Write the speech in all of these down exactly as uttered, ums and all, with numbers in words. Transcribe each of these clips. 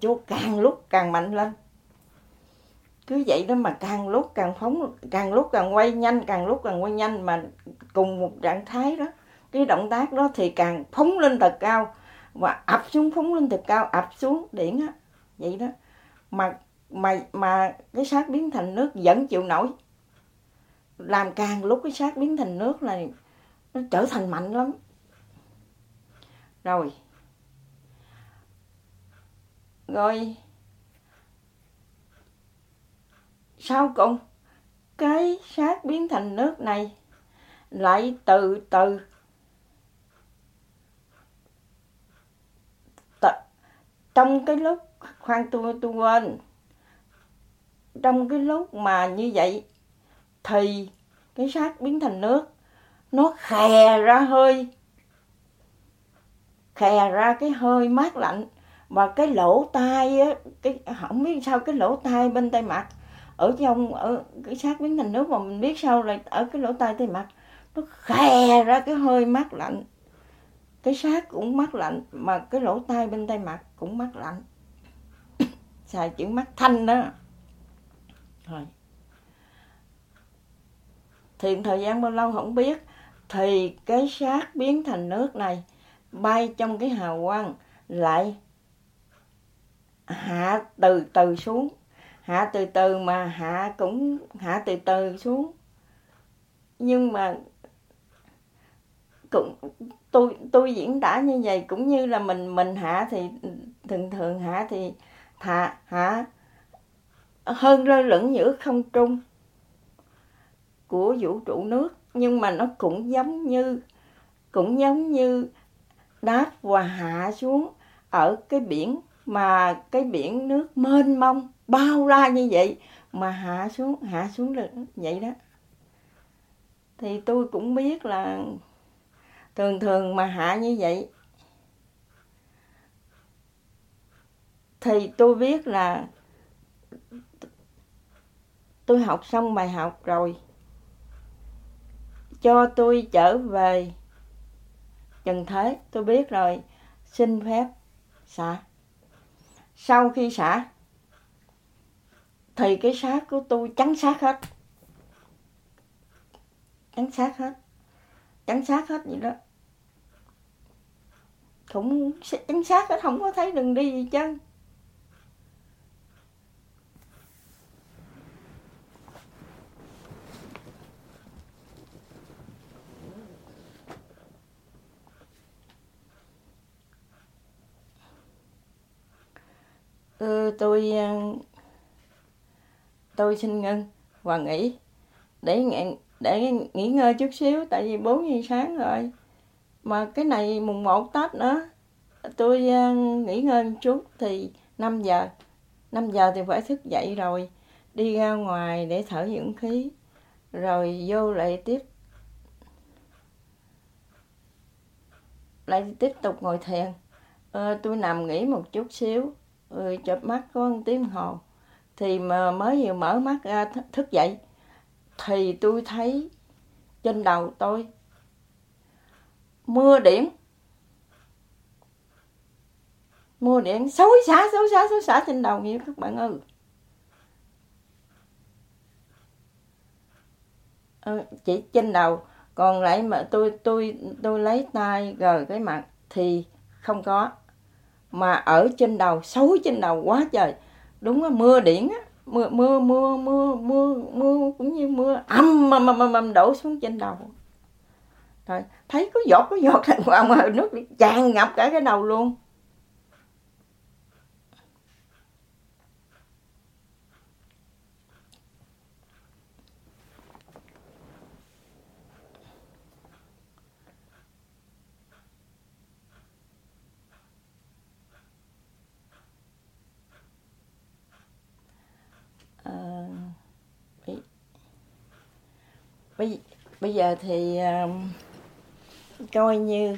Chúa càng lúc càng mạnh lên. Cứ vậy đó mà càng lúc càng phóng, càng lúc càng quay nhanh, càng lúc càng quay nhanh, mà cùng một trạng thái đó, cái động tác đó thì càng phóng lên thật cao và ập xuống, phóng lên thật cao, ập xuống điển á, vậy đó. Mà mà mà cái xác biến thành nước vẫn chịu nổi. Làm càng lúc cái xác biến thành nước này nó trở thành mạnh lắm. Rồi. Rồi sau cùng cái xác biến thành nước này lại từ từ t- trong cái lúc khoan tôi tôi quên trong cái lúc mà như vậy thì cái xác biến thành nước nó khè ra hơi khè ra cái hơi mát lạnh, và cái lỗ tai á, cái không biết sao cái lỗ tai bên tay mặt ở trong ở cái xác biến thành nước mà mình biết sao là ở cái lỗ tai tay mặt nó khè ra cái hơi mát lạnh. Cái xác cũng mát lạnh mà cái lỗ tai bên tay mặt cũng mát lạnh. Xài chữ mát thanh đó. Rồi. Thì thời gian bao lâu không biết, thì cái xác biến thành nước này bay trong cái hào quang lại hạ từ từ xuống, hạ từ từ mà hạ cũng hạ từ từ xuống. Nhưng mà cũng tôi tôi diễn tả như vậy cũng như là mình mình hạ thì thường thường hạ thì thà hạ hơn lơ lửng giữa không trung của vũ trụ nước, nhưng mà nó cũng giống như cũng giống như đáp và hạ xuống ở cái biển, mà cái biển nước mênh mông bao la như vậy mà hạ xuống hạ xuống được vậy đó. Thì tôi cũng biết là thường thường mà hạ như vậy thì tôi biết là tôi học xong bài học rồi, cho tôi trở về trần thế. Tôi biết rồi, xin phép xả. Sau khi xả thì cái xác của tôi trắng xác hết, trắng xác hết, trắng xác hết vậy đó, cũng trắng xác hết, không có thấy đường đi gì chứ. Ừ, tôi tôi xin ngưng và nghỉ để để nghỉ ngơi chút xíu, tại vì bốn giờ sáng rồi mà cái này mùng một Tết nữa. Tôi nghỉ ngơi một chút thì năm giờ năm giờ thì phải thức dậy rồi, đi ra ngoài để thở dưỡng khí, rồi vô lại tiếp lại tiếp tục ngồi thiền. ờ, tôi nằm nghỉ một chút xíu, rồi chợp mắt có một tiếng hồ thì mà mới vừa mở mắt ra th- thức dậy thì tôi thấy trên đầu tôi mưa điểm mưa điểm xối xả xối xả xối xả trên đầu vậy các bạn ơi. ờ, chỉ trên đầu, còn lại mà tôi tôi tôi lấy tay gờ cái mặt thì không có, mà ở trên đầu, xối trên đầu quá trời, đúng là mưa điển á, mưa mưa mưa mưa mưa mưa cũng như mưa ầm ầm ầm ầm đổ xuống trên đầu. Rồi thấy có giọt có giọt ra ngoài nước tràn ngập cả cái đầu luôn. À, bây, bây giờ thì um, coi như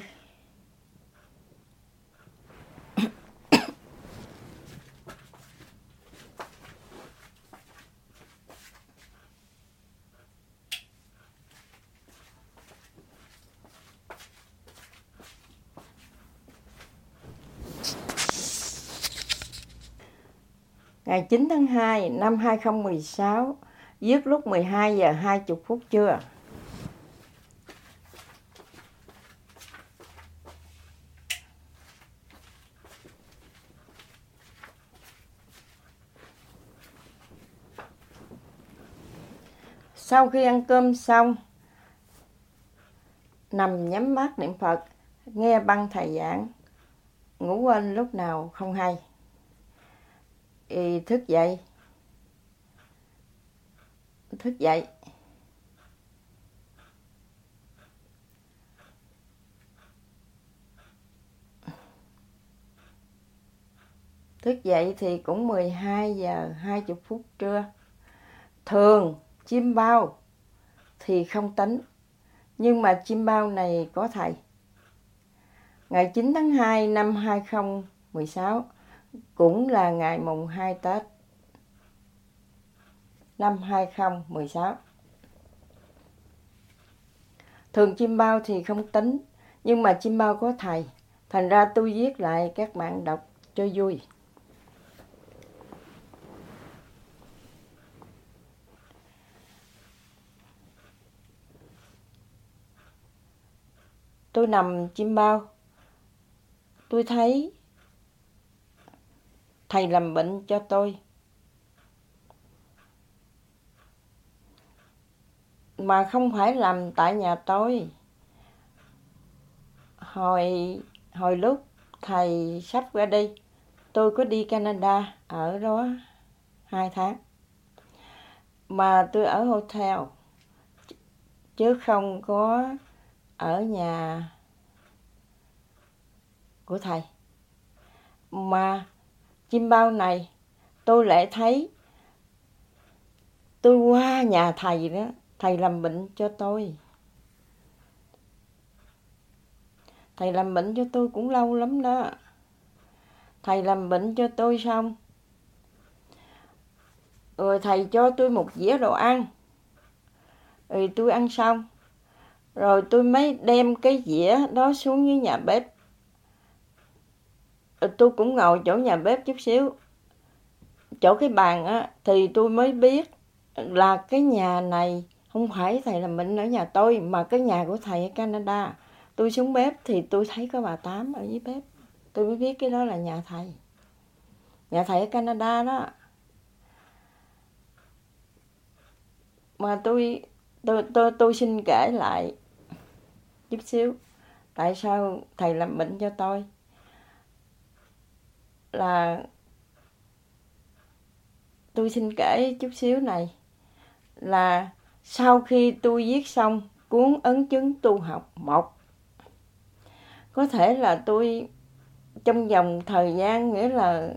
Ngày chín tháng hai năm hai không một sáu, viết lúc mười hai giờ hai mươi phút trưa. Sau khi ăn cơm xong, nằm nhắm mắt niệm Phật, nghe băng thầy giảng, ngủ quên lúc nào không hay. Thì thức dậy, thức dậy, thức dậy thì cũng mười hai giờ hai mươi phút trưa. Thường chim bao thì không tính, nhưng mà chim bao này có thầy. Ngày chín tháng hai năm hai không một sáu, cũng là ngày mùng hai Tết năm hai không một sáu. Thường chim bao thì không tính, nhưng mà chim bao có thầy. Thành ra tôi viết lại các bạn đọc cho vui. Tôi nằm chim bao, tôi thấy thầy làm bệnh cho tôi. Mà không phải làm tại nhà tôi. Hồi, hồi lúc thầy sắp ra đi, tôi có đi Canada, ở đó hai tháng. Mà tôi ở hotel, chứ không có ở nhà của thầy. Mà chim bao này, tôi lại thấy tôi qua nhà thầy đó, thầy làm bệnh cho tôi. Thầy làm bệnh cho tôi cũng lâu lắm đó. Thầy làm bệnh cho tôi xong, rồi thầy cho tôi một dĩa đồ ăn. Rồi tôi ăn xong, rồi tôi mới đem cái dĩa đó xuống dưới nhà bếp. Rồi tôi cũng ngồi chỗ nhà bếp chút xíu, chỗ cái bàn á, thì tôi mới biết là cái nhà này không phải thầy làm bệnh ở nhà tôi, mà cái nhà của thầy ở Canada. Tôi xuống bếp thì tôi thấy có bà Tám ở dưới bếp. Tôi mới biết cái đó là nhà thầy. Nhà thầy ở Canada đó. Mà tôi, tôi, tôi, tôi xin kể lại chút xíu. Tại sao thầy làm bệnh cho tôi? Là tôi xin kể chút xíu này. Là sau khi tôi viết xong cuốn ấn chứng tu học một, có thể là tôi trong vòng thời gian, nghĩa là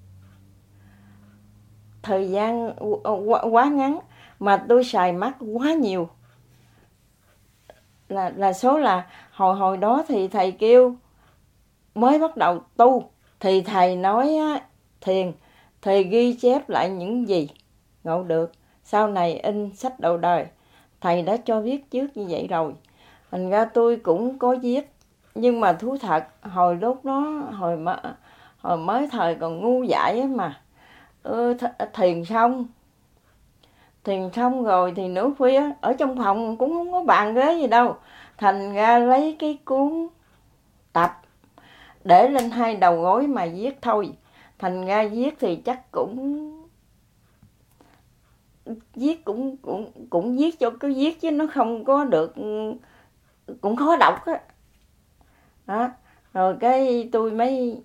thời gian quá, quá ngắn, mà tôi xài mắt quá nhiều. Là, là số là hồi hồi đó thì thầy kêu mới bắt đầu tu, thì thầy nói á, thiền, thầy ghi chép lại những gì ngộ được. Sau này in sách đầu đời, thầy đã cho viết trước như vậy rồi. Thành ra tôi cũng có viết, nhưng mà thú thật hồi lúc đó, hồi mà hồi mới thời còn ngu dại á mà. Ừ, th- thiền xong thiền xong rồi thì nửa khuya ở trong phòng cũng không có bàn ghế gì đâu, thành ra lấy cái cuốn tập để lên hai đầu gối mà viết thôi. Thành ra viết thì chắc cũng viết cũng cũng cũng viết cho cứ viết, chứ nó không có được, cũng khó đọc á. Đó. Rồi cái tôi mới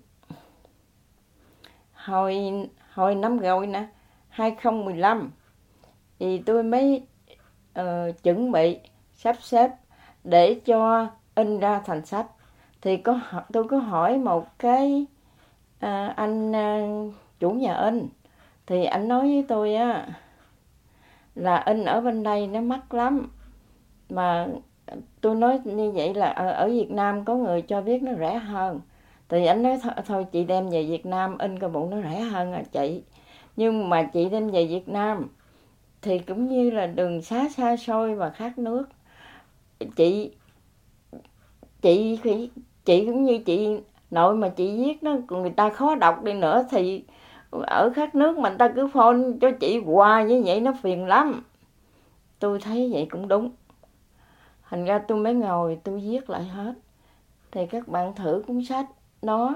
hồi hồi năm rồi nè, hai không một lăm, thì tôi mới uh, chuẩn bị sắp xếp để cho in ra thành sách. Thì có tôi có hỏi một cái uh, anh uh, chủ nhà in, thì anh nói với tôi á là in ở bên đây nó mắc lắm. Mà tôi nói như vậy là ở, ở Việt Nam có người cho biết nó rẻ hơn. Thì anh nói thôi, thôi chị đem về Việt Nam in coi bụng nó rẻ hơn à chị. Nhưng mà chị đem về Việt Nam thì cũng như là đường xá xa xôi và khát nước. Chị chị chị cũng như chị nội mà chị viết nó người ta khó đọc đi nữa thì ở khác nước mà người ta cứ phone cho chị hoài như vậy nó phiền lắm. Tôi thấy vậy cũng đúng. Thành ra tôi mới ngồi tôi viết lại hết. Thì các bạn thử cuốn sách nó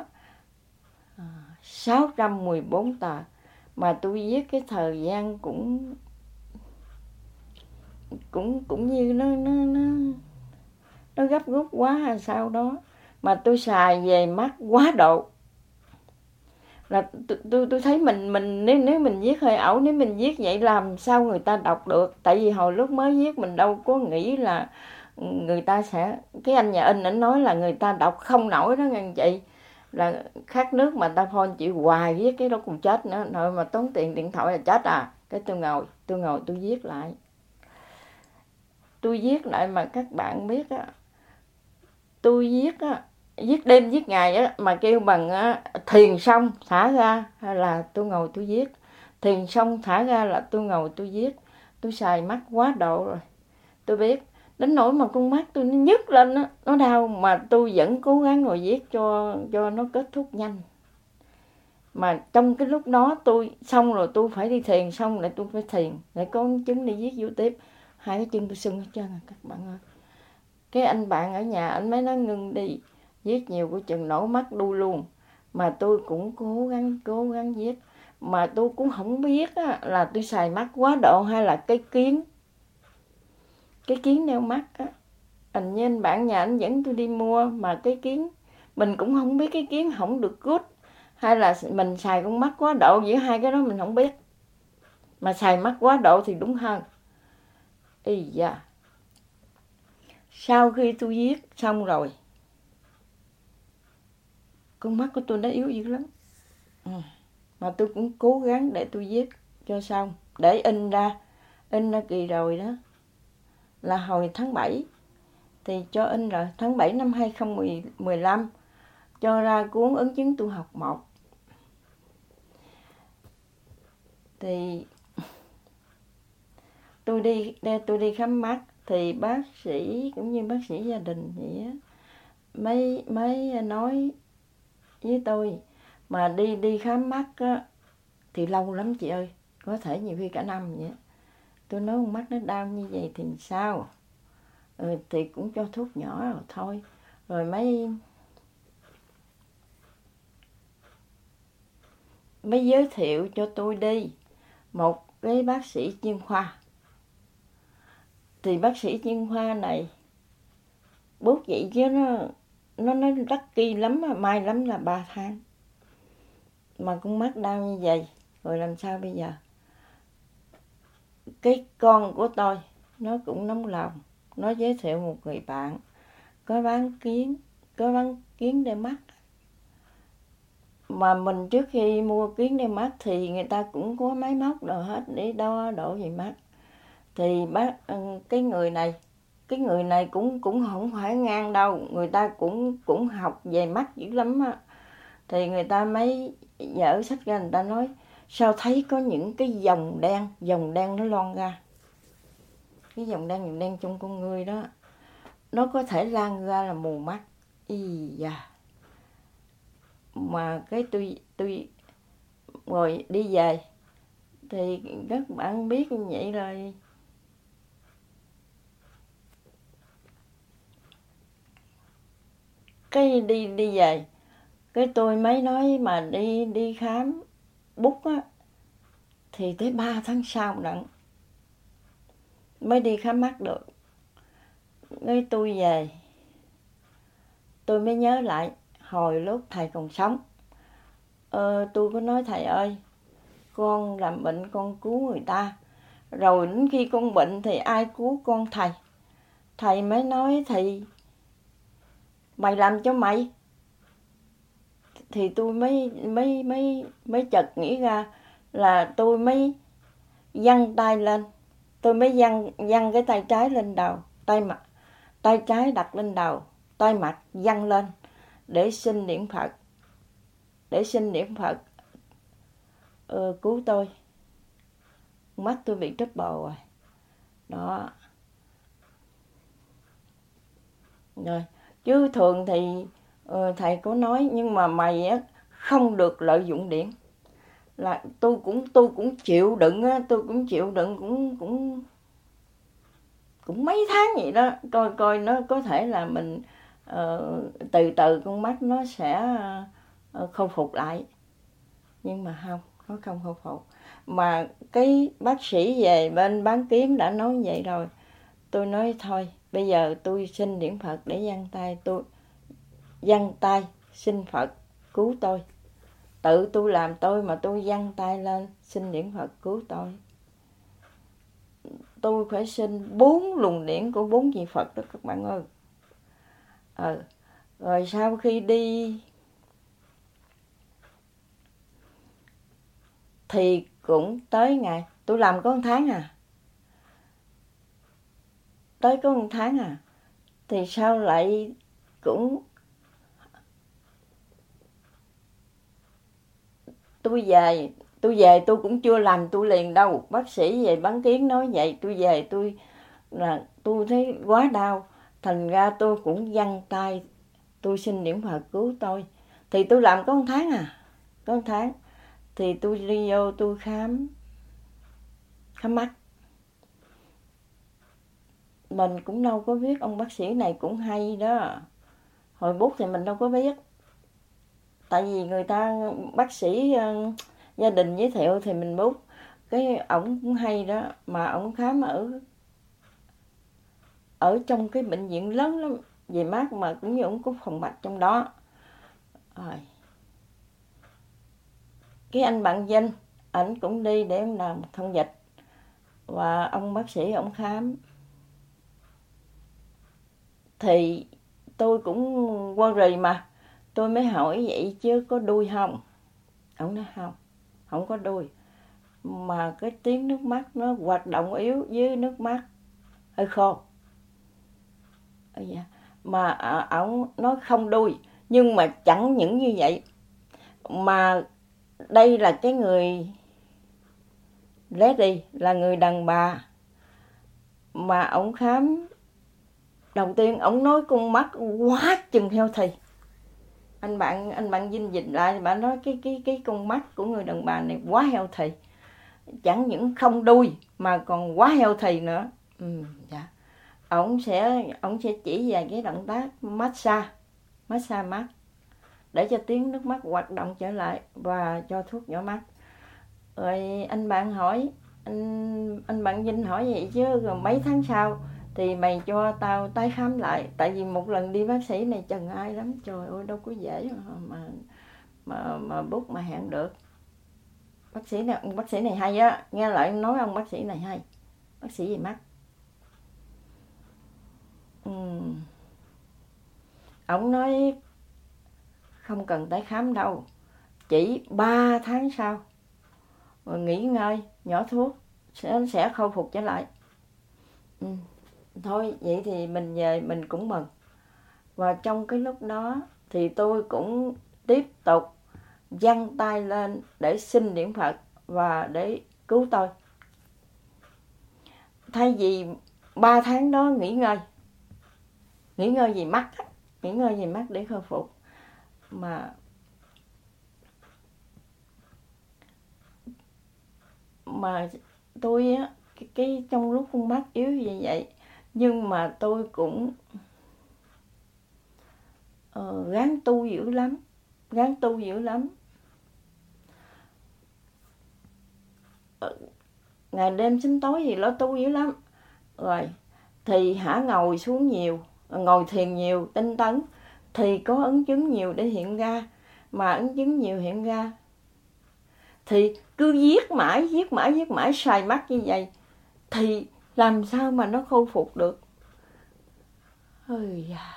sáu trăm mười bốn tờ. Mà tôi viết cái thời gian cũng cũng cũng như nó nó nó nó gấp rút quá hay sao đó. Mà tôi xài về mắt quá độ. Là tôi tôi tôi thấy mình mình nếu nếu mình viết hơi ẩu, nếu mình viết vậy làm sao người ta đọc được? Tại vì hồi lúc mới viết mình đâu có nghĩ là người ta sẽ, cái anh nhà in ảnh nói là người ta đọc không nổi đó nghe chị, là khác nước mà ta phone chị hoài viết cái đó cũng chết nữa, nội mà tốn tiền điện thoại là chết à. Cái tôi ngồi tôi ngồi tôi viết lại, tôi viết lại mà các bạn biết á, tôi viết á, viết đêm viết ngày á, mà kêu bằng á, thiền xong thả ra là tôi ngồi tôi viết, thiền xong thả ra là tôi ngồi tôi viết. Tôi xài mắt quá độ rồi, tôi biết đến nỗi mà con mắt tôi nó nhức lên á, nó đau mà tôi vẫn cố gắng ngồi viết cho cho nó kết thúc nhanh. Mà trong cái lúc đó tôi xong rồi tôi phải đi thiền, xong lại tôi phải thiền để có chứng đi viết vô tiếp. Hai cái chân tôi sưng hết trơn à các bạn ơi. Cái anh bạn ở nhà anh mới nói ngưng đi, viết nhiều của chừng nổ mắt đu luôn. Mà tôi cũng cố gắng cố gắng viết, mà tôi cũng không biết á, là tôi xài mắt quá độ hay là cái kiến cái kiến đeo mắt á. Anh như anh bạn nhà anh dẫn tôi đi mua, mà cái kiến mình cũng không biết cái kiến không được good hay là mình xài con mắt quá độ, giữa hai cái đó mình không biết. Mà xài mắt quá độ thì đúng hơn. Ý da. Sau khi tôi viết xong rồi, con mắt của tôi nó yếu dữ lắm. Ừ. Mà tôi cũng cố gắng để tôi viết cho xong, để in ra. In ra kỳ rồi đó, là hồi tháng bảy thì cho in rồi, tháng bảy năm hai không một lăm cho ra cuốn Ấn chứng tu học một. Thì tôi đi tôi đi khám mắt thì bác sĩ cũng như bác sĩ gia đình vậy á, mấy mấy nói với tôi mà đi đi khám mắt á thì lâu lắm chị ơi, có thể nhiều khi cả năm vậy. Tôi nói con mắt nó đau như vậy thì sao? Ừ, thì cũng cho thuốc nhỏ rồi thôi. Rồi mấy mới giới thiệu cho tôi đi một cái bác sĩ chuyên khoa. Thì bác sĩ chuyên khoa này bút vậy chứ nó nó nó lucky lắm, may lắm là ba tháng. Mà con mắt đau như vậy, rồi làm sao bây giờ? Cái con của tôi nó cũng nóng lòng, nó giới thiệu một người bạn có bán kiến, có bán kiến đeo mắt. Mà mình trước khi mua kiến đeo mắt thì người ta cũng có máy móc đồ hết để đo độ về mắt. Thì bác cái người này, cái người này cũng cũng không phải ngang đâu, người ta cũng cũng học về mắt dữ lắm á. Thì người ta mới dở sách ra, người ta nói sao thấy có những cái dòng đen, dòng đen nó lon ra. Cái dòng đen dòng đen trong con người đó, nó có thể lan ra là mù mắt. Ý da. Mà cái tôi tôi rồi đi về thì các bạn biết như vậy rồi. Cái đi đi về, cái tôi mới nói mà đi đi khám bút á thì tới ba tháng sau đặng mới đi khám mắt được. Cái tôi về, tôi mới nhớ lại hồi lúc thầy còn sống. Ờ, tôi có nói thầy ơi, con làm bệnh con cứu người ta, rồi đến khi con bệnh thì ai cứu con thầy? Thầy mới nói thì mày làm cho mày. Thì tôi mới mới mới mới chợt nghĩ ra là tôi mới giăng tay lên, tôi mới giăng giăng cái tay trái lên đầu, tay mặt tay trái đặt lên đầu, tay mặt giăng lên để xin niệm Phật, để xin niệm Phật ờ, cứu tôi. Mắt tôi bị triple rồi đó. Rồi chứ thường thì uh, thầy có nói nhưng mà mày á không được lợi dụng điện, là tôi cũng tôi cũng chịu đựng á, tôi cũng chịu đựng cũng cũng cũng mấy tháng vậy đó, coi coi nó có thể là mình uh, từ từ con mắt nó sẽ uh, khôi phục lại, nhưng mà không, nó không khôi phục. Mà cái bác sĩ về bên bán kiến đã nói vậy rồi, tôi nói thôi bây giờ tôi xin niệm Phật để giang tay, tôi giang tay xin Phật cứu tôi, tự tôi làm tôi mà tôi giang tay lên xin niệm Phật cứu tôi. Tôi phải xin bốn luồng điển của bốn vị Phật đó các bạn ơi. Ờ, rồi sau khi đi thì cũng tới ngày, tôi làm có một tháng à, tới có một tháng à, thì sao lại cũng tôi về tôi về tôi cũng chưa làm tôi liền đâu, bác sĩ về bán kiến nói vậy, tôi về tôi là tôi thấy quá đau, thành ra tôi cũng giăng tay tôi xin niệm Phật cứu tôi. Thì tôi làm có một tháng à, có một tháng thì tôi đi vô tôi khám khám mắt. Mình cũng đâu có biết, ông bác sĩ này cũng hay đó, hồi bút thì mình đâu có biết, tại vì người ta bác sĩ uh, gia đình giới thiệu thì mình bút. Cái ổng cũng hay đó, mà ổng khám ở ở trong cái bệnh viện lớn lắm về mắt, mà cũng như ổng có phòng mạch trong đó. Rồi cái anh bạn Vinh, ảnh cũng đi để ông làm thông dịch, và ông bác sĩ ổng khám. Thì tôi cũng qua rì mà, tôi mới hỏi vậy chứ có đuôi không? Ổng nói không, không có đuôi, mà cái tiếng nước mắt nó hoạt động yếu với nước mắt hơi khô. Mà ổng nói không đuôi, nhưng mà chẳng những như vậy, mà đây là cái người lady, là người đàn bà, mà ổng khám đầu tiên ổng nói con mắt quá chừng heo thì. Anh bạn anh bạn Vinh dịch lại, bạn nói cái cái cái con mắt của người đàn bà này quá heo thì, chẳng những không đuôi mà còn quá heo thì nữa. Ừ, dạ. Ổng sẽ ổng sẽ chỉ về cái động tác massage, massage mắt để cho tiếng nước mắt hoạt động trở lại và cho thuốc nhỏ mắt. Rồi anh bạn hỏi, anh anh bạn Vinh hỏi vậy chứ rồi mấy tháng sau thì mày cho tao tái khám lại, tại vì một lần đi bác sĩ này chần ai lắm, trời ơi đâu có dễ mà mà mà bút mà hẹn được. Bác sĩ này bác sĩ này hay á, nghe lại nói ông bác sĩ này hay, bác sĩ về mắt. Ừ. Ông nói không cần tái khám đâu, chỉ ba tháng sau rồi nghỉ ngơi, nhỏ thuốc sẽ sẽ khôi phục trở lại. Ừ. Thôi vậy thì mình về mình cũng mừng. Và trong cái lúc đó thì tôi cũng tiếp tục giăng tay lên để xin niệm Phật và để cứu tôi. Thay vì ba tháng đó nghỉ ngơi, nghỉ ngơi vì mắt, nghỉ ngơi vì mắt để khôi phục, mà mà tôi á, cái, cái trong lúc con mắt yếu như vậy, nhưng mà tôi cũng uh, gắng tu dữ lắm, gắng tu dữ lắm. Uh, ngày đêm sinh tối gì lo tu dữ lắm. Rồi thì hả ngồi xuống nhiều, ngồi thiền nhiều, tinh tấn thì có ấn chứng nhiều để hiện ra, mà ấn chứng nhiều hiện ra thì cứ viết mãi viết mãi viết mãi xài mắt như vậy thì làm sao mà nó khôi phục được. Ôi da.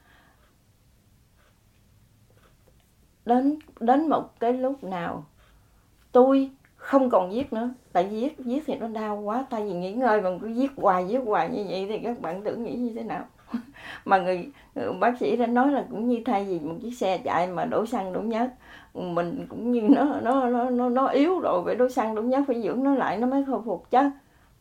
Đến đến một cái lúc nào tôi không còn viết nữa, tại vì viết viết thì nó đau quá, tại vì nghỉ ngơi mà cứ viết hoài viết hoài như vậy thì các bạn tưởng nghĩ như thế nào. Mà người, người bác sĩ đã nói là cũng như thay vì một chiếc xe chạy mà đổ xăng đổ nhớt, mình cũng như nó nó nó nó nó yếu rồi, phải đổ xăng đổ nhớt, phải dưỡng nó lại nó mới khôi phục chứ.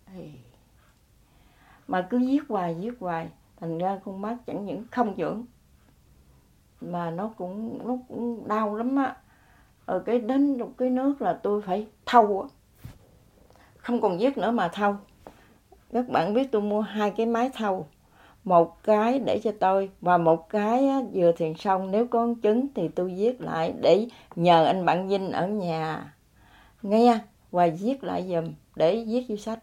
Mà cứ viết hoài viết hoài, thành ra con mắt chẳng những không dưỡng mà nó cũng nó cũng đau lắm á. Rồi cái đến một cái nước là tôi phải thâu, không còn viết nữa mà thâu. Các bạn biết tôi mua hai cái máy thâu, một cái để cho tôi và một cái á, vừa thiền xong nếu có chứng thì tôi viết lại để nhờ anh bạn Vinh ở nhà nghe và viết lại giùm để viết vô sách.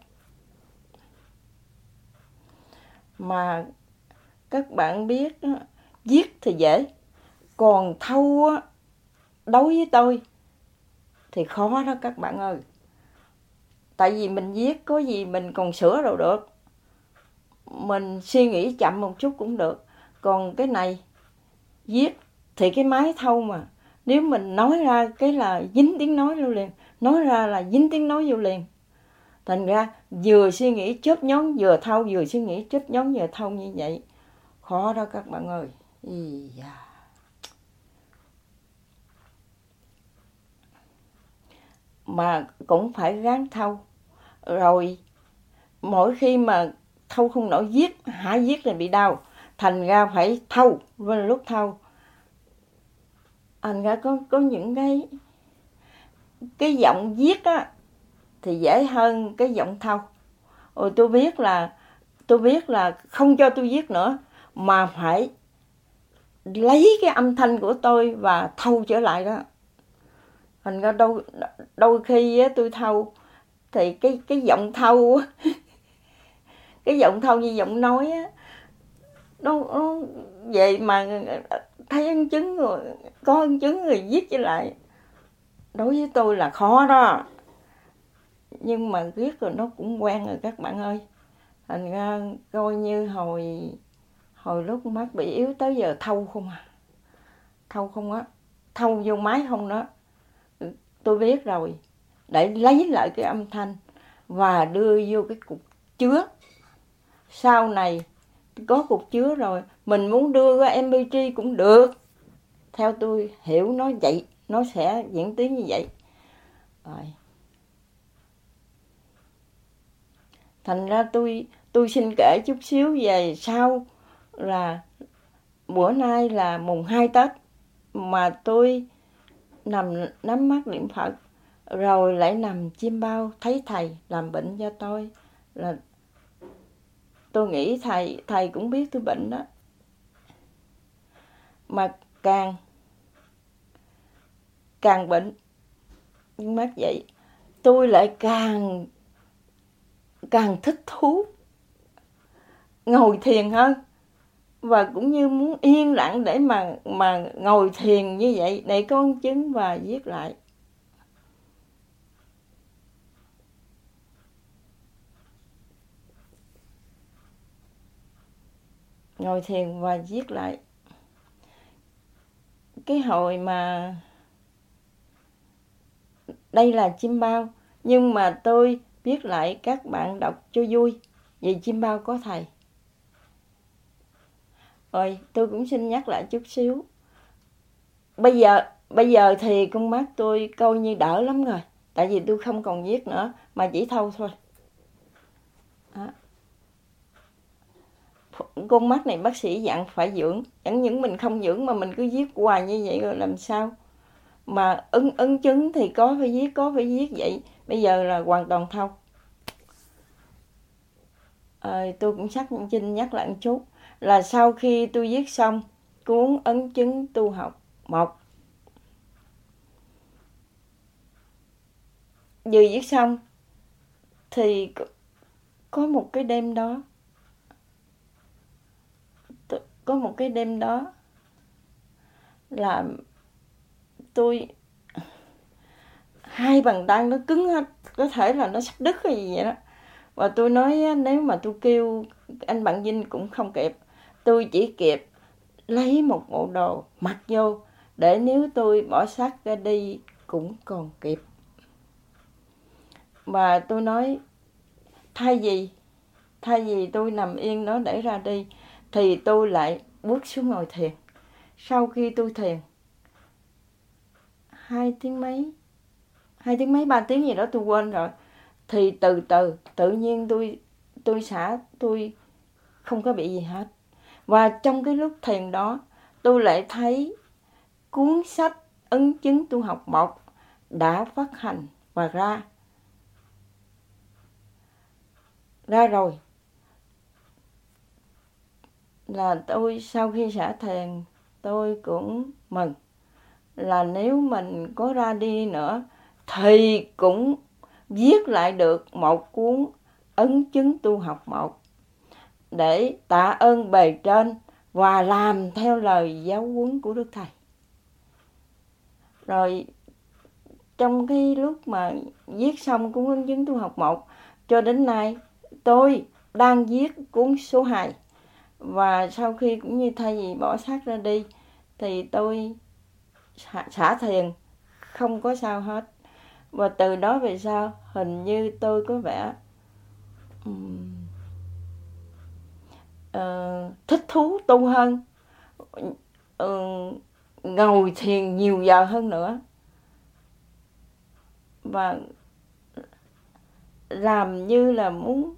Mà các bạn biết á, viết thì dễ, còn thâu á, đối với tôi thì khó đó các bạn ơi. Tại vì mình viết có gì mình còn sửa đâu được, mình suy nghĩ chậm một chút cũng được. Còn cái này viết thì cái máy thâu mà, nếu mình nói ra cái là dính tiếng nói vô liền, nói ra là dính tiếng nói vô liền. Thành ra vừa suy nghĩ chớp nhón vừa thâu, vừa suy nghĩ chớp nhón vừa thâu như vậy, khó đó các bạn ơi. Ý da. Mà cũng phải ráng thâu. Rồi mỗi khi mà thâu không nổi viết, hả viết là bị đau, thành ra phải thâu. Và lúc thâu thành ra có có những cái cái giọng viết á thì dễ hơn cái giọng thâu. Rồi tôi biết là tôi biết là không cho tôi viết nữa mà phải lấy cái âm thanh của tôi và thâu trở lại đó. Thành ra đôi đôi khi á tôi thâu thì cái cái giọng thâu cái giọng thâu như giọng nói á, nó, nó vậy mà thấy ấn chứng rồi, có ấn chứng rồi viết trở lại, đối với tôi là khó đó. Nhưng mà viết rồi nó cũng quen rồi các bạn ơi. Thành ra coi như hồi hồi lúc mắt bị yếu tới giờ thâu không à, thâu không á, thâu vô máy không đó. Tôi biết rồi, để lấy lại cái âm thanh và đưa vô cái cục chứa. Sau này có cục chứa rồi, mình muốn đưa ra em pê ba cũng được. Theo tôi hiểu nó vậy, nó sẽ diễn tiến như vậy. Rồi. Thành ra tôi tôi xin kể chút xíu về sau là bữa nay là mùng hai Tết mà tôi nằm nắm mắt niệm Phật rồi lại nằm chiêm bao thấy thầy làm bệnh cho tôi, là tôi nghĩ thầy thầy cũng biết tôi bệnh đó. Mà càng càng bệnh nhưng mắt vậy tôi lại càng càng thích thú ngồi thiền hơn, và cũng như muốn yên lặng để mà mà ngồi thiền như vậy để có ấn chứng và viết lại. Ngồi thiền và viết lại. Cái hồi mà đây là chiêm bao, nhưng mà tôi viết lại các bạn đọc cho vui, vì chiêm bao có thầy. Rồi tôi cũng xin nhắc lại chút xíu. Bây giờ bây giờ thì con mắt tôi coi như đỡ lắm rồi, tại vì tôi không còn viết nữa mà chỉ thâu thôi. Đó. Con mắt này bác sĩ dặn phải dưỡng, chẳng những mình không dưỡng mà mình cứ viết hoài như vậy rồi làm sao mà ấn ấn chứng thì có phải viết, có phải viết vậy. Bây giờ là hoàn toàn thâu. À, tôi cũng chắc xin nhắc lại một chút là sau khi tôi viết xong cuốn ấn chứng tu học một, vừa viết xong thì có một cái đêm đó, có một cái đêm đó là tôi hai bàn tay nó cứng hết, có thể là nó sắp đứt hay gì vậy đó. Và tôi nói nếu mà tôi kêu anh bạn Vinh cũng không kịp, tôi chỉ kịp lấy một bộ đồ mặc vô để nếu tôi bỏ xác ra đi cũng còn kịp. Và tôi nói thay vì thay vì tôi nằm yên đó để ra đi thì tôi lại bước xuống ngồi thiền. Sau khi tôi thiền hai tiếng mấy hai tiếng mấy ba tiếng gì đó tôi quên rồi, thì từ từ tự nhiên tôi tôi xả tôi không có bị gì hết. Và trong cái lúc thiền đó tôi lại thấy cuốn sách ấn chứng tu học một đã phát hành và ra ra rồi, là tôi sau khi xả thiền tôi cũng mừng là nếu mình có ra đi nữa thì cũng viết lại được một cuốn ấn chứng tu học một để tạ ơn bề trên và làm theo lời giáo huấn của Đức Thầy. Rồi trong cái lúc mà viết xong cuốn ấn chứng tu học một cho đến nay tôi đang viết cuốn số hai. Và sau khi cũng như thay vì bỏ xác ra đi thì tôi xả, xả thiền không có sao hết. Và từ đó về sau hình như tôi có vẻ um, uh, thích thú tu hơn, uh, ngồi thiền nhiều giờ hơn nữa, và làm như là muốn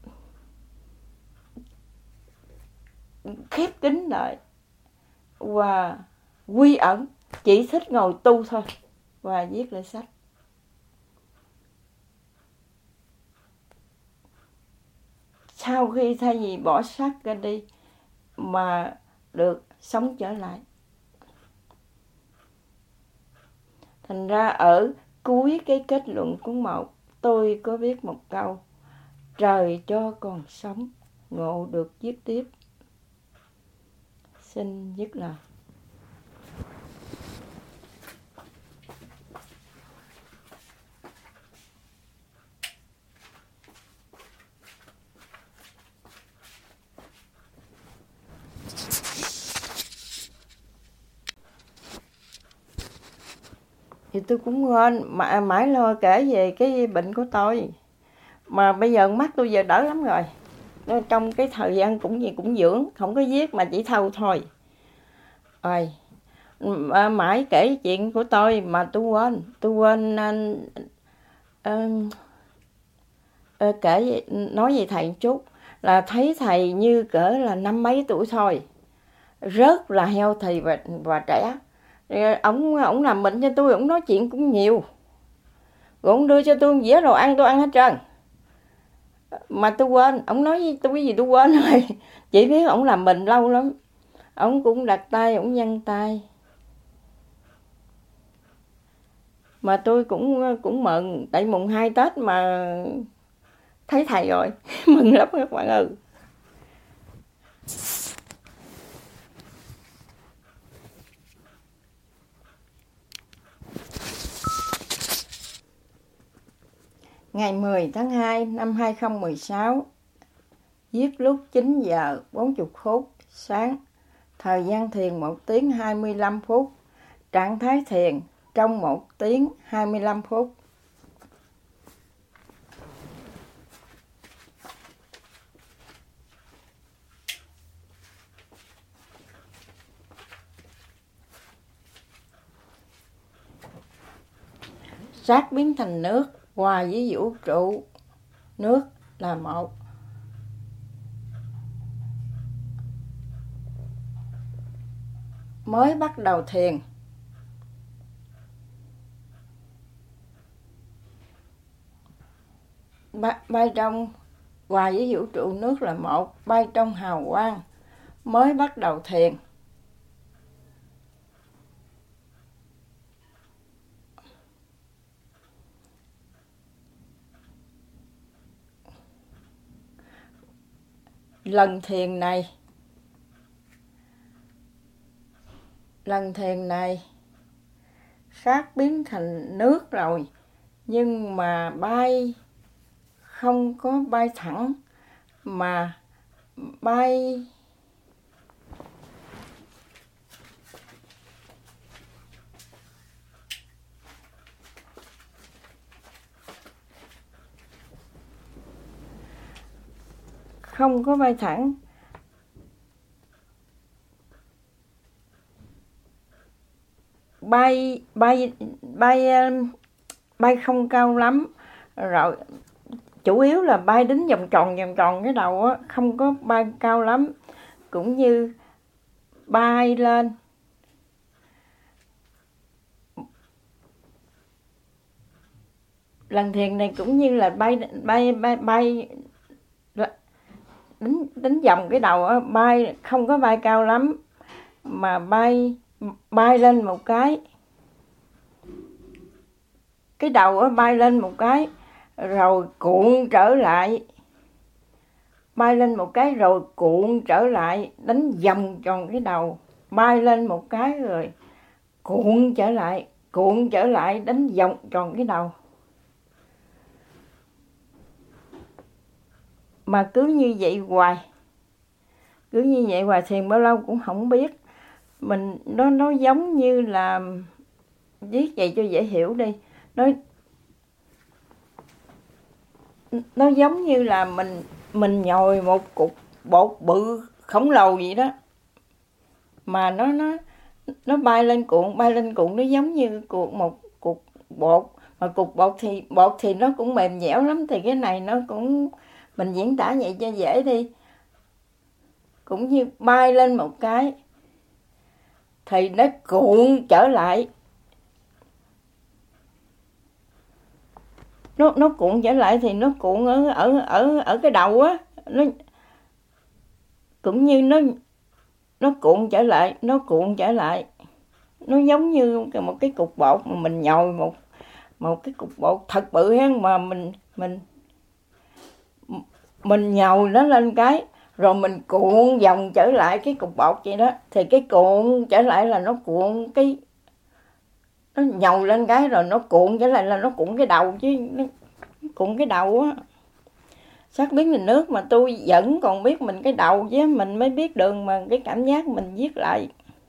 khép kín lại và quy ẩn, chỉ thích ngồi tu thôi và viết lại sách. Sau khi thay vì bỏ xác ra đi mà được sống trở lại. Thành ra ở cuối cái kết luận cuốn một tôi có viết một câu: trời cho còn sống, ngộ được viết tiếp. Xin dứt lời. Thì tôi cũng quên, mà mãi lo kể về cái bệnh của tôi. Mà bây giờ mắt tôi giờ đỡ lắm rồi. Trong cái thời gian cũng gì cũng dưỡng, không có viết mà chỉ thâu thôi. Rồi, à, mãi kể chuyện của tôi mà tôi quên, tôi quên uh, uh, kể nói về thầy một chút. Là thấy thầy như cỡ là năm mấy tuổi thôi, rất là healthy và, và trẻ. Ông ông làm bệnh cho tôi, ông nói chuyện cũng nhiều, rồi ông đưa cho tôi dĩa đồ ăn, tôi ăn hết trơn. Mà tôi quên, ông nói với tôi cái gì tôi quên rồi. Chỉ biết ông làm bệnh lâu lắm. Ông cũng đặt tay, ông nhăn tay. Mà tôi cũng cũng mừng, tại mùng hai Tết mà thấy thầy rồi. Mừng lắm các bạn ơi. Ngày mười tháng hai năm hai không một sáu, viết lúc chín giờ bốn mươi phút sáng, thời gian thiền một tiếng hai mươi lăm phút, trạng thái thiền trong một tiếng hai mươi lăm phút. Xác biến thành nước, hòa với vũ trụ, nước là một. Mới bắt đầu thiền, ba, bay trong hòa với vũ trụ, nước là một, bay trong hào quang. Mới bắt đầu thiền, lần thiền này lần thiền này xác biến thành nước rồi, nhưng mà bay không có bay thẳng mà bay không có bay thẳng, bay bay bay bay không cao lắm, rồi chủ yếu là bay đến vòng tròn vòng tròn cái đầu á, không có bay cao lắm, cũng như bay lên lần thiền này cũng như là bay bay bay bay đánh đánh vòng cái đầu á, bay không có bay cao lắm mà bay bay lên một cái, cái đầu á bay lên một cái rồi cuộn trở lại, bay lên một cái rồi cuộn trở lại, đánh vòng tròn cái đầu, bay lên một cái rồi cuộn trở lại, cuộn trở lại, đánh vòng tròn cái đầu. Mà cứ như vậy hoài, cứ như vậy hoài thiền bao lâu cũng không biết. Mình nó nó giống như là viết vậy cho dễ hiểu đi. Nó nó giống như là mình mình nhồi một cục bột bự khổng lồ vậy đó. Mà nó nó nó bay lên cuộn, bay lên cuộn, nó giống như cục một cục bột. Mà cục bột thì bột thì nó cũng mềm dẻo lắm, thì cái này nó cũng mình diễn tả vậy cho dễ đi. Cũng như bay lên một cái thì nó cuộn trở lại. Nó nó cuộn trở lại thì nó cuộn ở ở ở ở cái đầu á, nó cũng như nó nó cuộn trở lại, nó cuộn trở lại. Nó giống như một cái cục bột mà mình nhồi một một cái cục bột thật bự ha, mà mình mình mình nhồi nó lên cái rồi mình cuộn vòng trở lại cái cục bột vậy đó, thì cái cuộn trở lại là nó cuộn cái nó nhồi lên cái rồi nó cuộn trở lại là nó cuộn cái đầu chứ, nó cuộn cái đầu á. Sắc biến hình nước mà tôi vẫn còn biết mình cái đầu chứ, mình mới biết đường mà cái cảm giác mình viết lại.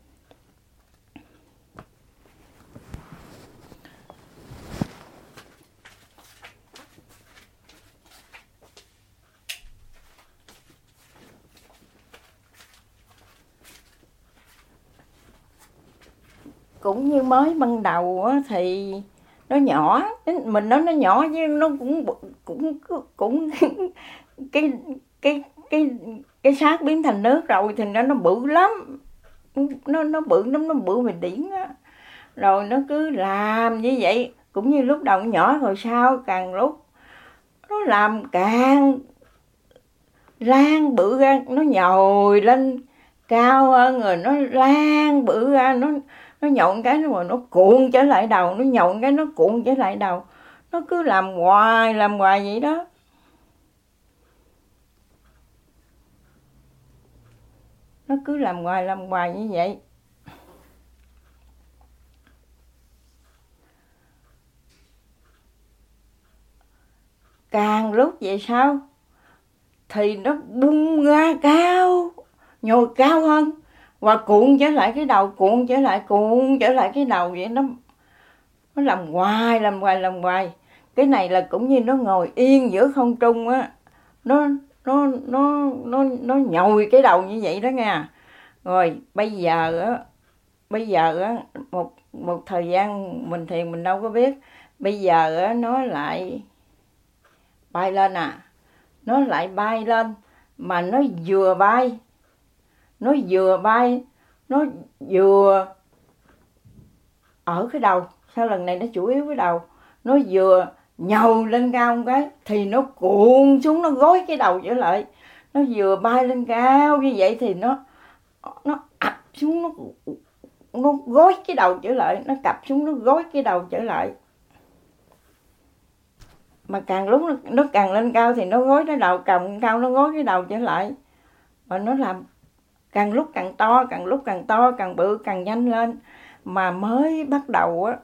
Cũng như mới ban đầu á, thì nó nhỏ, mình nói nó nhỏ chứ nó cũng cũng cũng cái cái cái cái xác biến thành nước rồi thì nó nó bự lắm, nó nó bự lắm, nó bự về điển á. Rồi nó cứ làm như vậy, cũng như lúc đầu nhỏ rồi sau càng lúc nó làm càng lan bự ra, nó nhồi lên cao hơn rồi nó lan bự ra, nó nó nhộn cái rồi nó cuộn trở lại đầu, nó nhộn cái nó cuộn trở lại đầu, nó cứ làm hoài làm hoài vậy đó. Nó cứ làm hoài làm hoài như vậy. Càng lúc vậy sao thì nó bung ra cao, nhồi cao hơn và cuộn trở lại cái đầu, cuộn trở lại, cuộn trở lại cái đầu vậy. Nó nó làm hoài làm hoài làm hoài. Cái này là cũng như nó ngồi yên giữa không trung á, nó nó nó nó nó nhồi cái đầu như vậy đó nha. Rồi bây giờ á, bây giờ á một một thời gian mình thiền mình đâu có biết. Bây giờ á nó lại bay lên à, nó lại bay lên, mà nó vừa bay, nó vừa bay, nó vừa ở cái đầu. Sao lần này nó chủ yếu cái đầu, nó vừa nhồi lên cao một cái thì nó cuộn xuống, nó gối cái đầu trở lại. Nó vừa bay lên cao như vậy thì nó nó ập xuống, nó nó gối cái đầu trở lại, nó cặp xuống, nó gối cái đầu trở lại. Mà càng lúc nó, nó càng lên cao thì nó gối cái đầu, càng cao nó gối cái đầu trở lại. Và nó làm càng lúc càng to, càng lúc càng to, càng bự, càng nhanh lên. Mà mới bắt đầu á,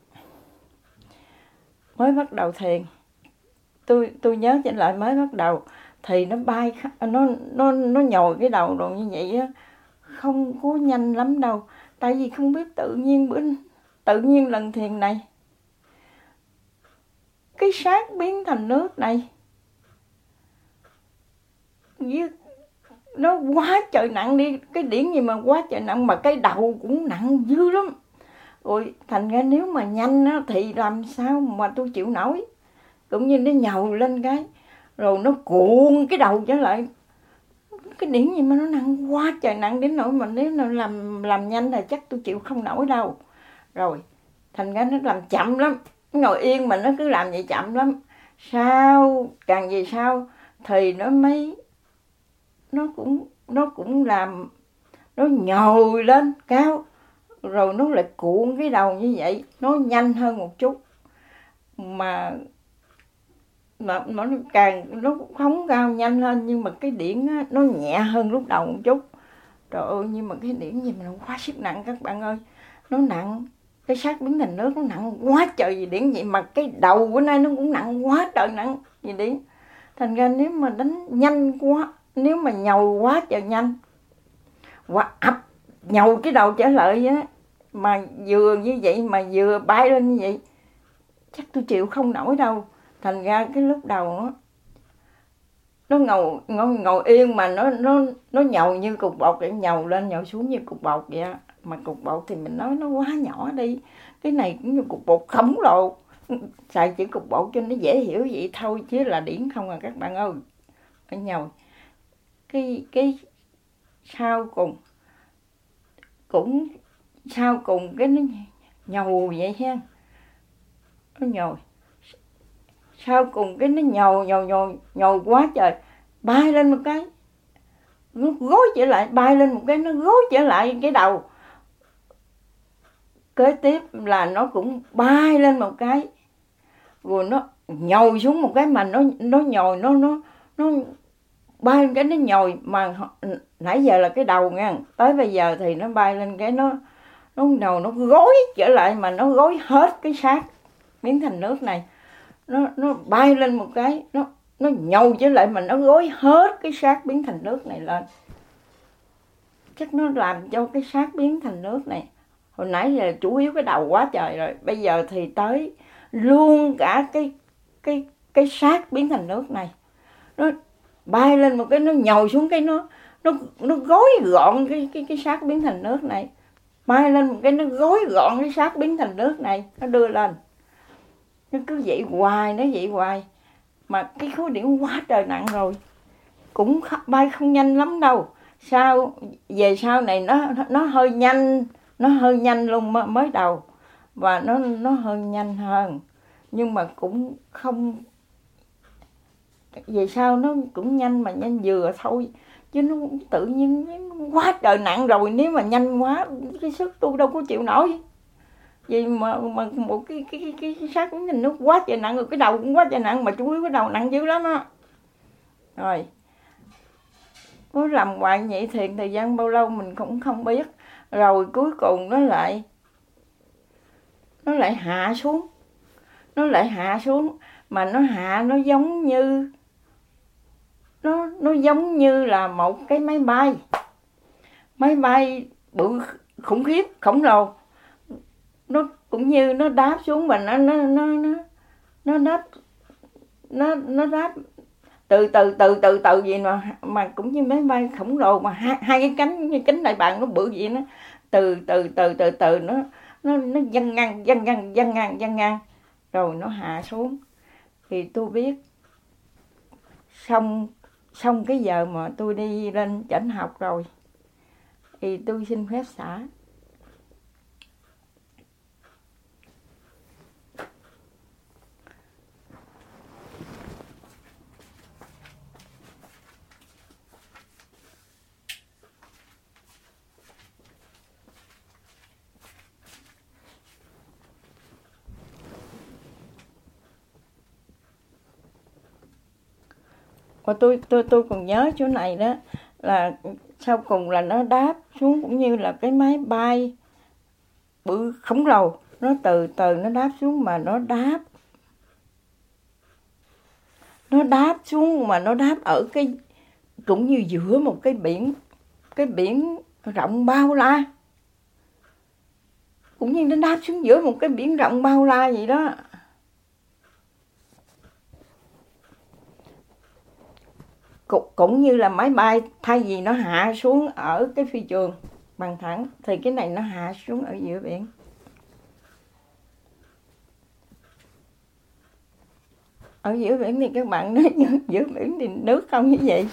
mới bắt đầu thiền, tôi tôi nhớ trở lại mới bắt đầu thì nó bay, nó nó nó nhồi cái đầu rồi như vậy á, không có nhanh lắm đâu. Tại vì không biết tự nhiên bữa tự nhiên lần thiền này cái xác biến thành nước này với nó quá trời nặng đi, cái điển gì mà quá trời nặng, mà cái đầu cũng nặng dữ lắm. Rồi thành ra nếu mà nhanh á thì làm sao mà tôi chịu nổi. Cũng như nó nhồi lên cái rồi nó cuộn cái đầu trở lại, cái điển gì mà nó nặng quá trời nặng đến nỗi mà nếu nó làm làm nhanh là chắc tôi chịu không nổi đâu. Rồi thành ra nó làm chậm lắm, ngồi yên mà nó cứ làm vậy chậm lắm. Sau càng về sau thì nó mới nó cũng nó cũng làm nó nhồi lên cao, rồi nó lại cuộn cái đầu như vậy, nó nhanh hơn một chút, mà mà, mà nó càng nó phóng cao nhanh hơn, nhưng mà cái điển á, nó nhẹ hơn lúc đầu một chút. Trời ơi, nhưng mà cái điển gì mà nó quá sức nặng các bạn ơi, nó nặng, cái xác biến thành nước nó nặng quá trời gì điển vậy, mà cái đầu bữa nay nó cũng nặng quá trời nặng gì điển. Thành ra nếu mà đánh nhanh quá, nếu mà nhồi quá trời nhanh, hoặc ập nhồi cái đầu trở lại á, mà vừa như vậy mà vừa bay lên như vậy, chắc tôi chịu không nổi đâu. Thành ra cái lúc đầu nó nó ngồi ngồi, ngồi yên mà nó nó nó nhồi như cục bột vậy, nhồi lên nhồi xuống như cục bột vậy. Mà cục bột thì mình nói nó quá nhỏ đi, cái này cũng như cục bột khổng lồ, xài chữ cục bột cho nó dễ hiểu vậy thôi, chứ là điển không à các bạn ơi. Phải nhồi cái cái sau cùng cũng sau cùng cái nó nhồi vậy ha, nó nhồi sau cùng cái nó nhồi nhồi nhồi nhồi quá trời, bay lên một cái nó gối trở lại, bay lên một cái nó gối trở lại cái đầu. Kế tiếp là nó cũng bay lên một cái, rồi nó nhồi xuống một cái, mà nó nó nhồi nó nó nó bay lên cái nó nhồi, mà nãy giờ là cái đầu nha, tới bây giờ thì nó bay lên cái nó nó nhồi nó gối trở lại, mà nó gối hết cái xác biến thành nước này. Nó nó bay lên một cái, nó nó nhồi trở lại, mà nó gối hết cái xác biến thành nước này lên. Chắc nó làm cho cái xác biến thành nước này. Hồi nãy giờ chủ yếu cái đầu quá trời rồi, bây giờ thì tới luôn cả cái cái cái xác biến thành nước này. Nó bay lên một cái, nó nhồi xuống cái nó nó nó gối gọn cái cái cái xác biến thành nước này. Bay lên một cái nó gối gọn cái xác biến thành nước này, nó đưa lên. Nó cứ vậy hoài, nó vậy hoài. Mà cái khối điển quá trời nặng rồi, cũng bay không nhanh lắm đâu. Sau về sau này nó nó hơi nhanh, nó hơi nhanh luôn mới đầu, và nó nó hơi nhanh hơn, nhưng mà cũng không, về sau nó cũng nhanh mà nhanh vừa thôi, chứ nó tự nhiên nó quá trời nặng rồi, nếu mà nhanh quá cái sức tôi đâu có chịu nổi. Vì mà mà một cái cái cái cái, cái xác của mình nó quá trời nặng rồi, cái đầu cũng quá trời nặng, mà chủ yếu cái đầu nặng dữ lắm á. Rồi cứ làm hoài vậy thiền thời gian bao lâu mình cũng không biết, rồi cuối cùng nó lại nó lại hạ xuống, nó lại hạ xuống, mà nó hạ nó giống như nó nó giống như là một cái máy bay máy bay bự khủng khiếp khổng lồ, nó cũng như nó đáp xuống, và nó nó nó nó nó đáp nó nó đáp từ từ từ từ từ gì mà mà cũng như máy bay khổng lồ, mà hai, hai cái cánh như cánh đại bàng nó bự vậy, nó từ từ từ từ từ nó nó nó văng ngang văng ngang văng ngang văng ngang rồi nó hạ xuống. Thì tôi biết xong xong cái giờ mà tôi đi lên chánh học rồi, thì tôi xin phép xả. Và tôi tôi tôi còn nhớ chỗ này đó, là sau cùng là nó đáp xuống cũng như là cái máy bay bự khổng lồ, nó từ từ nó đáp xuống, mà nó đáp nó đáp xuống mà nó đáp ở cái cũng như giữa một cái biển cái biển rộng bao la, cũng như nó đáp xuống giữa một cái biển rộng bao la vậy đó. Cũng như là máy bay thay vì nó hạ xuống ở cái phi trường bằng thẳng, thì cái này nó hạ xuống ở giữa biển. Ở giữa biển thì các bạn nói giữa biển thì nước không như vậy.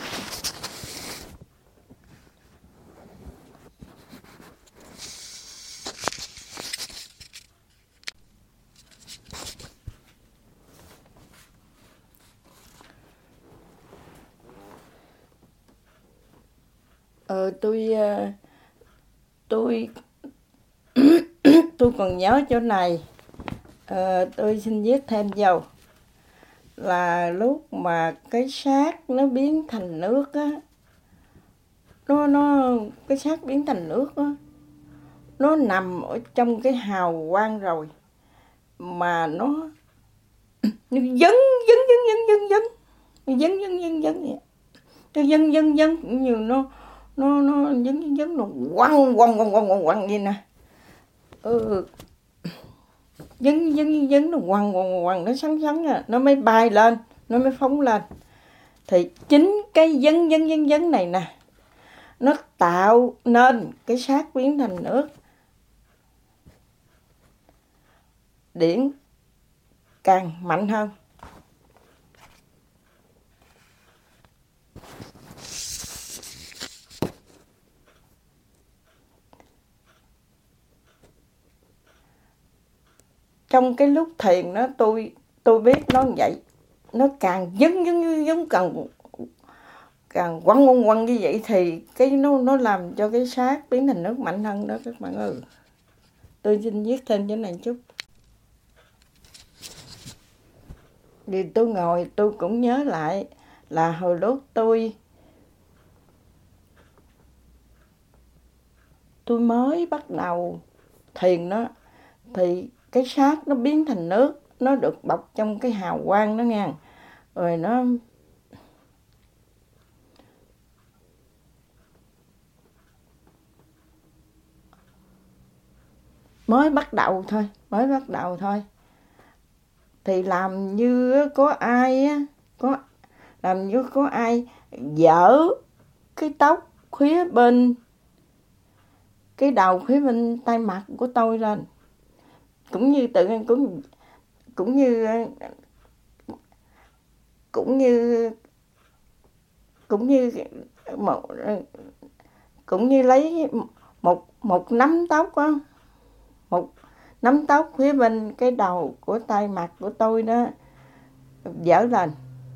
Ờ, tôi ờ, tôi tôi còn nhớ chỗ này. Ờ, tôi xin viết thêm vào là lúc mà cái xác nó biến thành nước á, nó nó cái xác biến thành nước á, nó nằm ở trong cái hào quang rồi mà nó nó dấn dấn dấn dấn dấn dấn dấn dấn dấn dấn vậy. Nó dấn dấn dấn cũng như nó nó nó dấn dấn dấn nó quăng quăng quăng quăng quăng quăng vậy nè. Ừ, dấn dấn dấn nó quăng quăng quăng nó sắn sắn à, nó mới bay lên, nó mới phóng lên. Thì chính cái dấn dấn dấn dấn này nè, nó tạo nên cái xác biến thành nước. Điển càng mạnh hơn. Trong cái lúc thiền đó tôi tôi biết nó như vậy, nó càng dấn dấn dấn càng càng quăng quăng quăng như vậy thì cái nó nó làm cho cái xác biến thành nước mạnh hơn đó các bạn ơi. Tôi xin viết thêm chỗ này chút. Thì tôi ngồi tôi cũng nhớ lại là hồi lúc tôi tôi mới bắt đầu thiền đó thì cái xác nó biến thành nước, nó được bọc trong cái hào quang đó nha. Rồi nó mới bắt đầu thôi, mới bắt đầu thôi. Thì làm như có ai á, có làm như có ai dở cái tóc khía bên cái đầu khía bên tay mặt của tôi lên. Cũng như tự nhiên cũng cũng như cũng như cũng như một cũng như lấy một một nắm tóc á, một nắm tóc phía bên cái đầu của tay mặt của tôi đó dở lên.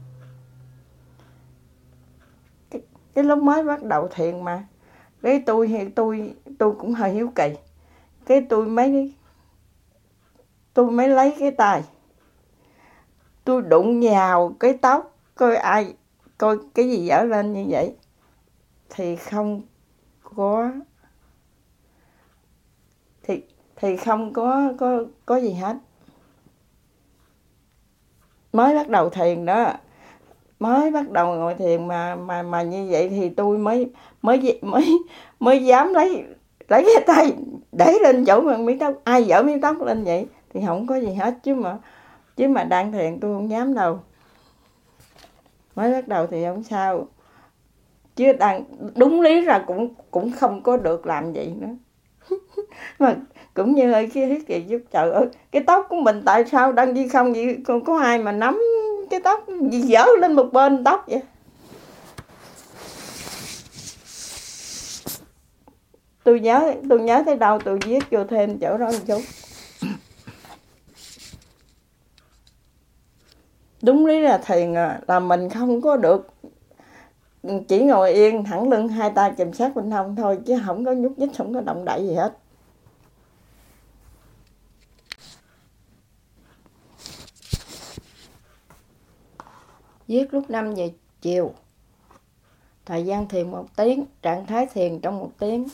Cái, cái lúc mới bắt đầu thiền mà, cái tôi thì tôi tôi cũng hơi hiếu kỳ, cái tôi mới tôi mới lấy cái tay tôi đụng vào cái tóc coi ai coi cái gì dở lên như vậy thì không có thì thì không có có có gì hết. Mới bắt đầu thiền đó, mới bắt đầu ngồi thiền mà mà mà như vậy thì tôi mới mới mới mới dám lấy lấy cái tay để lên chỗ mà miếng tóc, ai dở miếng tóc lên vậy thì không có gì hết. Chứ mà chứ mà đang thiền tôi không dám đâu. Mới bắt đầu thì không sao, chứ đang đúng lý ra cũng cũng không có được làm vậy nữa. Mà cũng như hơi kia thiết kỳ giúp, trời ơi cái tóc của mình tại sao đang đi không vậy, còn có ai mà nắm cái tóc gì dở lên một bên tóc vậy. Tôi nhớ tôi nhớ tới đâu tôi viết vô thêm chỗ đó một chút. Đúng lý là thiền là mình không có được chỉ ngồi yên thẳng lưng, hai tay kìm sát bên hông thôi, chứ không có nhúc nhích, không có động đậy gì hết. Viết lúc năm giờ chiều. Thời gian thiền một tiếng, trạng thái thiền trong một tiếng.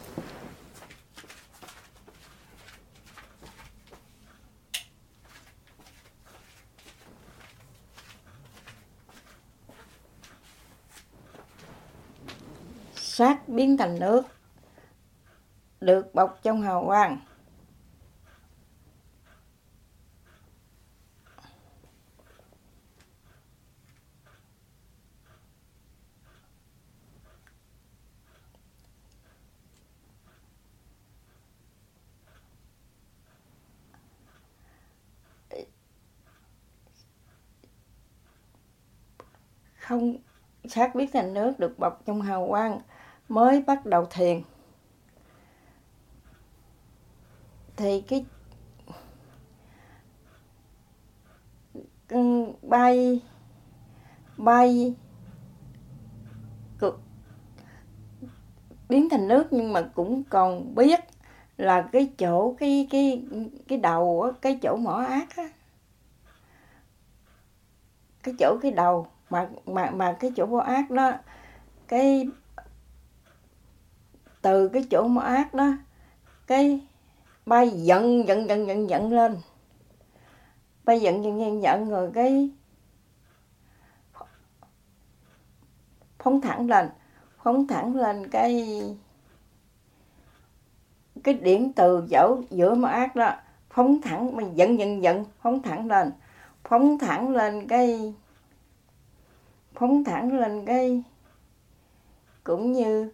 Xác biến thành nước, được bọc trong hào quang. Không, xác biến thành nước được bọc trong hào quang, mới bắt đầu thiền. Thì cái bay bay biến thành nước, nhưng mà cũng còn biết là cái chỗ cái cái cái đầu á, cái chỗ mỏ ác á, cái chỗ cái đầu mà mà mà cái chỗ mỏ ác đó, cái từ cái chỗ mỏ ác đó cái bay giận giận giận giận giận lên, bay giận giận giận giận rồi cái phóng thẳng lên, phóng thẳng lên cái cái điểm từ chỗ giữa mỏ ác đó, phóng thẳng mà giận giận giận phóng thẳng lên, phóng thẳng lên cái phóng thẳng lên cái cũng như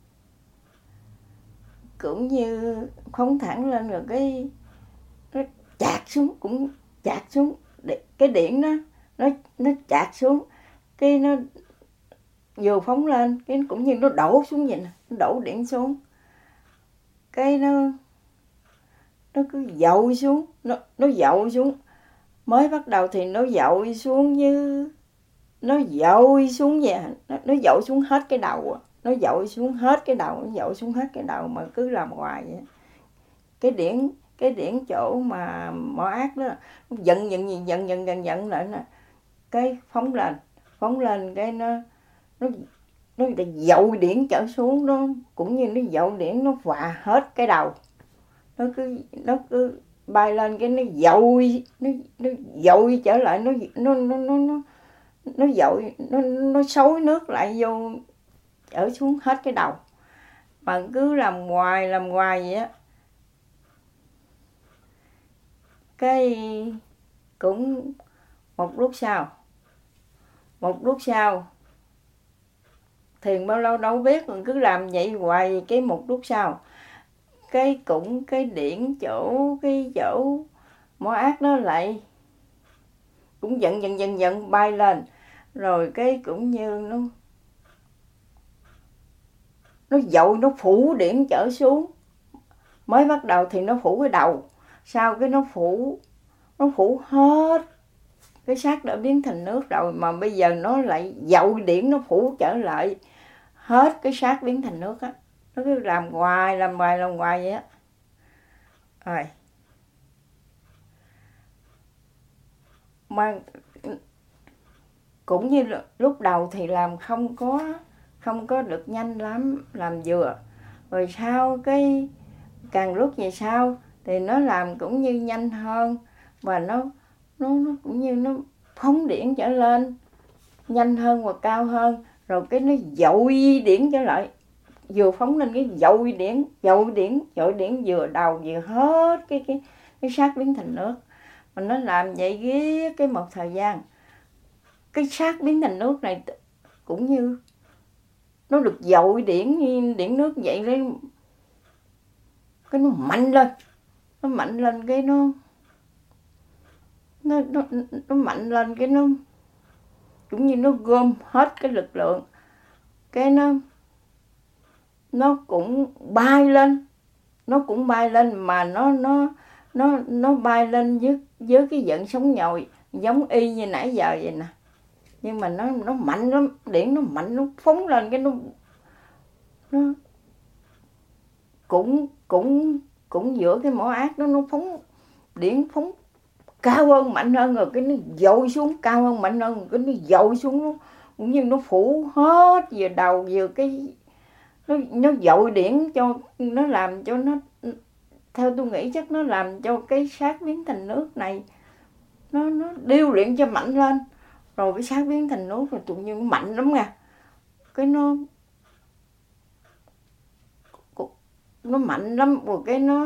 cũng như phóng thẳng lên rồi cái nó chạc xuống, cũng chạc xuống cái điểm đó, nó nó chạc xuống cái nó vừa phóng lên cái cũng như nó đổ xuống vậy nè, nó đổ điện xuống cái nó nó cứ dội xuống, nó nó dội xuống. Mới bắt đầu thì nó dội xuống như nó dội xuống vậy, nó nó dội xuống hết cái đầu, nó dội xuống hết cái đầu, nó dội xuống hết cái đầu mà cứ làm hoài vậy. Cái điển cái điển chỗ mà mỏ ác đó giận giận giận giận giận giận giận lại nè, cái phóng lên, phóng lên cái nó nó nó dội điển trở xuống, nó cũng như nó dội điển nó phà hết cái đầu, nó cứ nó cứ bay lên cái nó dội nó nó dội trở lại, nó nó nó nó nó nó dội nó nó xối nước lại vô ở xuống hết cái đầu, mà cứ làm hoài làm hoài vậy á. Cái cũng một lúc sau một lúc sau thiền bao lâu đâu biết, mình cứ làm vậy hoài. Cái một lúc sau cái cũng cái điển chỗ cái chỗ mỏ ác nó lại cũng giận giận giận giận bay lên, rồi cái cũng như nó nó dội nó phủ điển trở xuống. Mới bắt đầu thì nó phủ cái đầu, sau cái nó phủ nó phủ hết cái xác đã biến thành nước rồi, mà bây giờ nó lại dội điển nó phủ trở lại hết cái xác biến thành nước á. Nó cứ làm hoài làm hoài làm hoài vậy á. Rồi mà cũng như lúc đầu thì làm không có không có được nhanh lắm, làm vừa, rồi sau cái càng lúc về sau thì nó làm cũng như nhanh hơn, và nó nó nó cũng như nó phóng điển trở lên nhanh hơn và cao hơn, rồi cái nó dội điển trở lại, vừa phóng lên cái dội điển dội điển dội điển vừa đầu vừa hết cái cái cái xác biến thành nước. Mà nó làm vậy ghế cái một thời gian, cái xác biến thành nước này cũng như nó được dội điển như điển nước vậy lên, cái nó mạnh lên, nó mạnh lên cái nó nó nó nó mạnh lên cái nó cũng như nó gom hết cái lực lượng, cái nó nó cũng bay lên, nó cũng bay lên mà nó nó nó nó bay lên với với cái vận sống nhồi giống y như nãy giờ vậy nè, nhưng mà nó nó mạnh lắm, điển nó mạnh, nó phóng lên cái nó nó cũng cũng cũng giữa cái mỏ ác đó, nó phóng điển phóng cao hơn mạnh hơn, rồi cái nó dội xuống cao hơn mạnh hơn, rồi cái nó dội xuống, nó cũng như nó phủ hết vừa đầu vừa cái nó nó dội điển cho nó làm cho nó, theo tôi nghĩ chắc nó làm cho cái xác biến thành nước này nó nó điêu luyện cho mạnh lên, rồi cái xác biến thành nước rồi tự nhiên nó mạnh lắm nha, cái nó nó mạnh lắm, rồi cái nó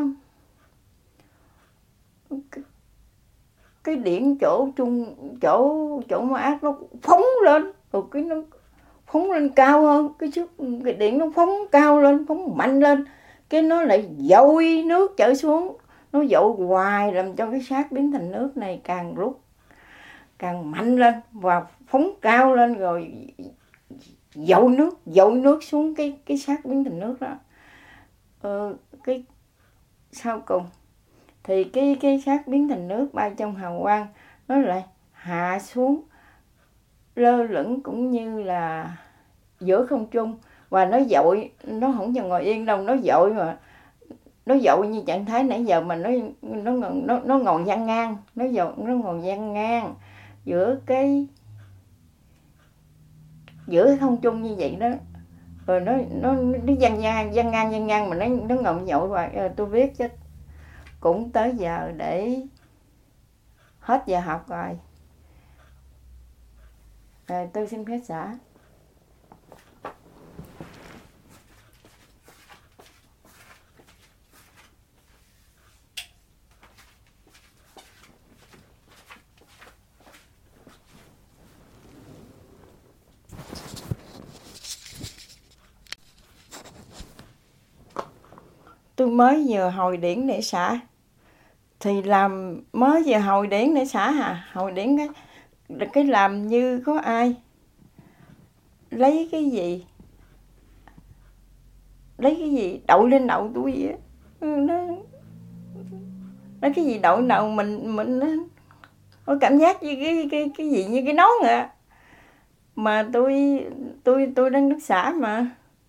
cái, cái điển chỗ trung chỗ chỗ mỏ ác nó phóng lên, rồi cái nó phóng lên cao hơn cái trước, cái điện nó phóng cao lên, phóng mạnh lên, cái nó lại dội nước trở xuống, nó dội hoài làm cho cái xác biến thành nước này càng lúc càng mạnh lên và phóng cao lên, rồi dội nước dội nước xuống cái cái xác biến thành nước đó. Ờ, cái sau cùng thì cái cái xác biến thành nước bay trong hào quang nó lại hạ xuống lơ lửng cũng như là giữa không trung, và nó dội, nó không cho ngồi yên đâu, nó dội mà nó dội như trạng thái nãy giờ mà nó nó nó nó ngồi dang ngang, nó dội, nó ngồi dang ngang giữa cái giữa cái không trung như vậy đó, rồi nó nó nó dang ngang dang ngang dang ngang mà nó nó ngồi dội hoài. Ờ, tôi biết chứ, cũng tới giờ để hết giờ học rồi. À, tôi xin phép xả. Tôi mới vừa hồi điển để xả, thì làm mới vừa hồi điển để xả hả? Hồi điển cái cái làm như có ai lấy cái gì lấy cái gì đậu lên đầu tôi vậy á. Nó nó cái gì đậu đầu mình mình nó có cảm giác như cái cái cái gì như cái nón à, mà tôi tôi tôi đang nước xả mà.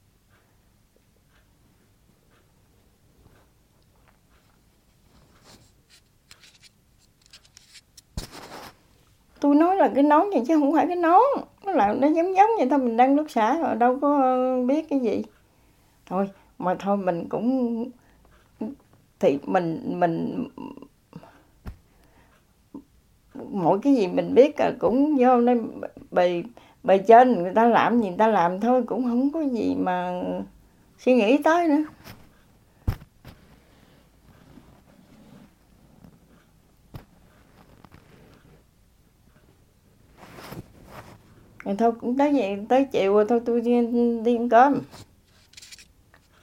Tôi nói là cái nón vậy chứ không phải cái nón, nó là nó giống giống vậy thôi, mình đang nước xả rồi đâu có biết cái gì. Thôi mà thôi mình cũng thì mình mình mỗi cái gì mình biết là cũng vô nên bề bề trên người ta làm gì người ta làm thôi, cũng không có gì mà suy nghĩ tới nữa. Rồi thôi cũng tới vậy, tới chiều rồi thôi tôi đi, đi ăn cơm.